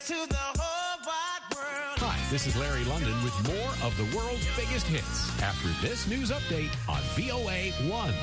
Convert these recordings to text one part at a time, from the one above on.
Hi, this is Larry London with more of the world's biggest hits after this news update on VOA1.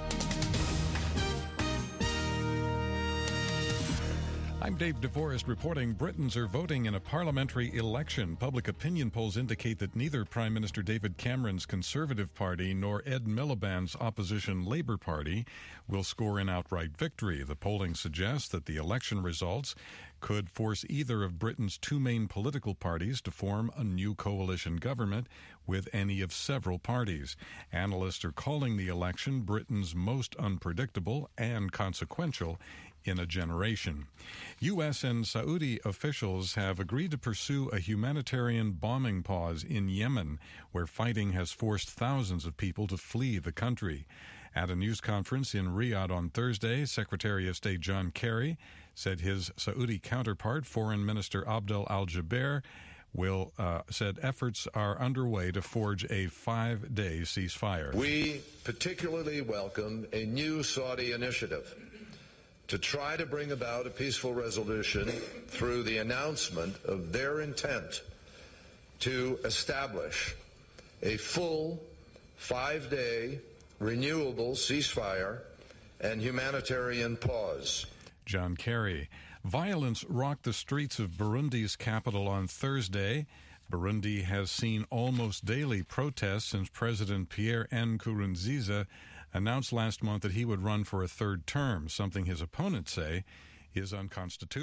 I'm Dave DeForest reporting Britons are voting in a parliamentary election. Public opinion polls indicate that neither Prime Minister David Cameron's Conservative Party nor Ed Miliband's opposition Labour Party will score an outright victory. The polling suggests that the election results could force either of Britain's two main political parties to form a new coalition government with any of several parties. Analysts are calling the election Britain's most unpredictable and consequential in a generation. U.S. and Saudi officials have agreed to pursue a humanitarian bombing pause in Yemen, where fighting has forced thousands of people to flee the country. At a news conference in Riyadh on Thursday, Secretary of State John Kerry said his Saudi counterpart, Foreign Minister Abdel Al-Jubeir, said efforts are underway to forge a 5-day ceasefire. We particularly welcome a new Saudi initiative to try to bring about a peaceful resolution through the announcement of their intent to establish a full 5-day renewable ceasefire and humanitarian pause. John Kerry. Violence rocked the streets of Burundi's capital on Thursday. Burundi has seen almost daily protests since President Pierre Nkurunziza announced last month that he would run for a third term, something his opponents say is unconstitutional.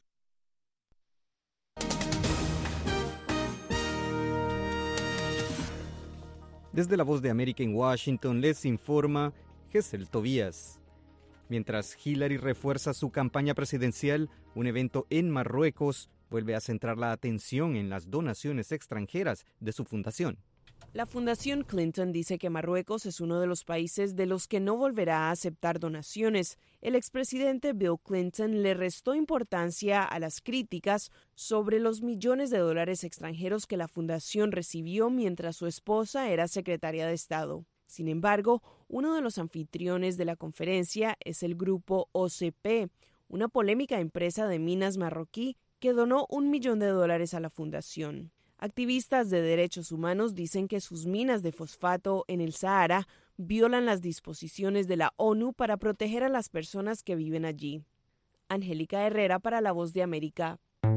Desde la Voz de América en Washington les informa Gesel Tobías. Mientras Hillary refuerza su campaña presidencial, un evento en Marruecos vuelve a centrar la atención en las donaciones extranjeras de su fundación. La Fundación Clinton dice que Marruecos es uno de los países de los que no volverá a aceptar donaciones. El expresidente Bill Clinton le restó importancia a las críticas sobre los millones de dólares extranjeros que la fundación recibió mientras su esposa era secretaria de Estado. Sin embargo, uno de los anfitriones de la conferencia es el grupo OCP, una polémica empresa de minas marroquí que donó $1 millón a la fundación. Activistas de derechos humanos dicen que sus minas de fosfato en el Sahara violan las disposiciones de la ONU para proteger a las personas que viven allí. Angélica Herrera para La Voz de América.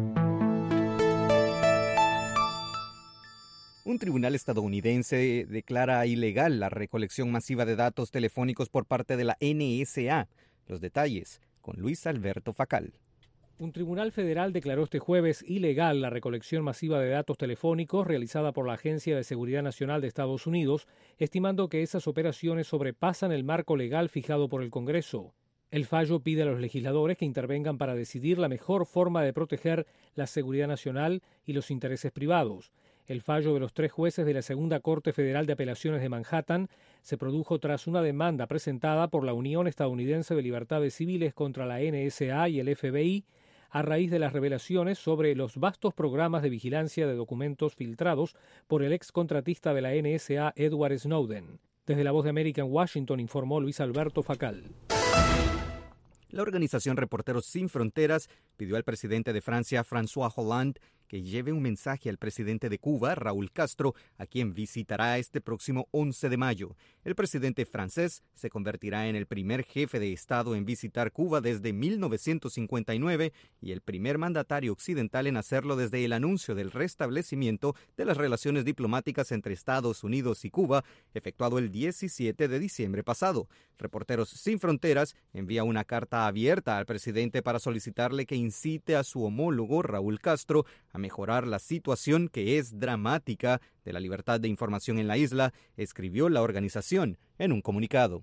Un tribunal estadounidense declara ilegal la recolección masiva de datos telefónicos por parte de la NSA. Los detalles con Luis Alberto Facal. Un tribunal federal declaró este jueves ilegal la recolección masiva de datos telefónicos realizada por la Agencia de Seguridad Nacional de Estados Unidos, estimando que esas operaciones sobrepasan el marco legal fijado por el Congreso. El fallo pide a los legisladores que intervengan para decidir la mejor forma de proteger la seguridad nacional y los intereses privados. El fallo de los 3 jueces de la Segunda Corte Federal de Apelaciones de Manhattan se produjo tras una demanda presentada por la Unión Estadounidense de Libertades Civiles contra la NSA y el FBI, a raíz de las revelaciones sobre los vastos programas de vigilancia de documentos filtrados por el ex contratista de la NSA, Edward Snowden. Desde La Voz de América en Washington informó Luis Alberto Facal. La organización Reporteros Sin Fronteras pidió al presidente de Francia, François Hollande, que lleve un mensaje al presidente de Cuba, Raúl Castro, a quien visitará este próximo 11 de mayo. El presidente francés se convertirá en el primer jefe de Estado en visitar Cuba desde 1959 y el primer mandatario occidental en hacerlo desde el anuncio del restablecimiento de las relaciones diplomáticas entre Estados Unidos y Cuba, efectuado el 17 de diciembre pasado. Reporteros Sin Fronteras envía una carta abierta al presidente para solicitarle que incite a su homólogo, Raúl Castro, a mejorar la situación que es dramática de la libertad de información en la isla, escribió la organización en un comunicado.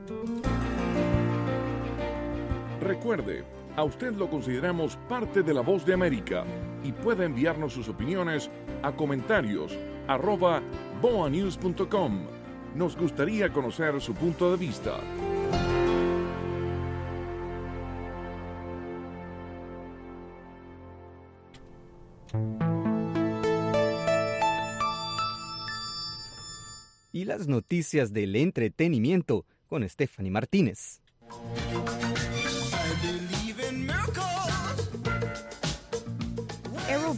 Recuerde, a usted lo consideramos parte de La Voz de América y puede enviarnos sus opiniones a comentarios@boanews.com. Nos gustaría conocer su punto de vista. Y las noticias del entretenimiento con Stephanie Martínez.